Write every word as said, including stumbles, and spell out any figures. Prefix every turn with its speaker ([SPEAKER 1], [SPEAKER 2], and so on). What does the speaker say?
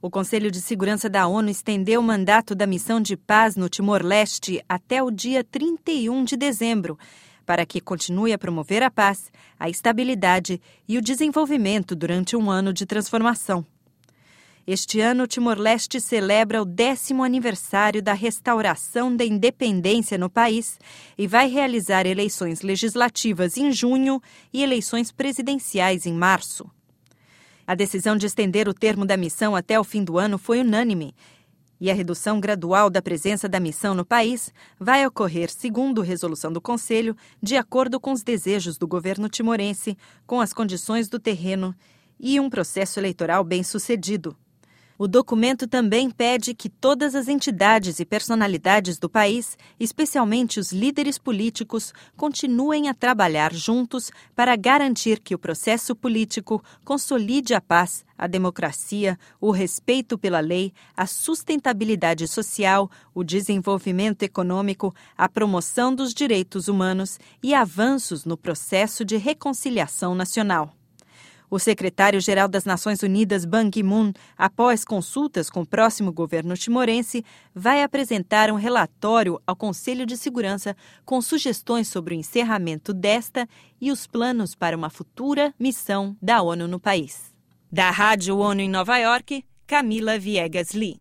[SPEAKER 1] O Conselho de Segurança da ONU estendeu o mandato da missão de paz no Timor-Leste até o dia trinta e um de dezembro, para que continue a promover a paz, a estabilidade e o desenvolvimento durante um ano de transformação. Este ano, o Timor-Leste celebra o décimo aniversário da restauração da independência no país e vai realizar eleições legislativas em junho e eleições presidenciais em março. A decisão de estender o termo da missão até o fim do ano foi unânime, e a redução gradual da presença da missão no país vai ocorrer, segundo resolução do Conselho, de acordo com os desejos do governo timorense, com as condições do terreno e um processo eleitoral bem-sucedido. O documento também pede que todas as entidades e personalidades do país, especialmente os líderes políticos, continuem a trabalhar juntos para garantir que o processo político consolide a paz, a democracia, o respeito pela lei, a sustentabilidade social, o desenvolvimento econômico, a promoção dos direitos humanos e avanços no processo de reconciliação nacional. O secretário-geral das Nações Unidas, Ban Ki-moon, após consultas com o próximo governo timorense, vai apresentar um relatório ao Conselho de Segurança com sugestões sobre o encerramento desta e os planos para uma futura missão da ONU no país. Da Rádio ONU em Nova York, Camila Viegas Lee.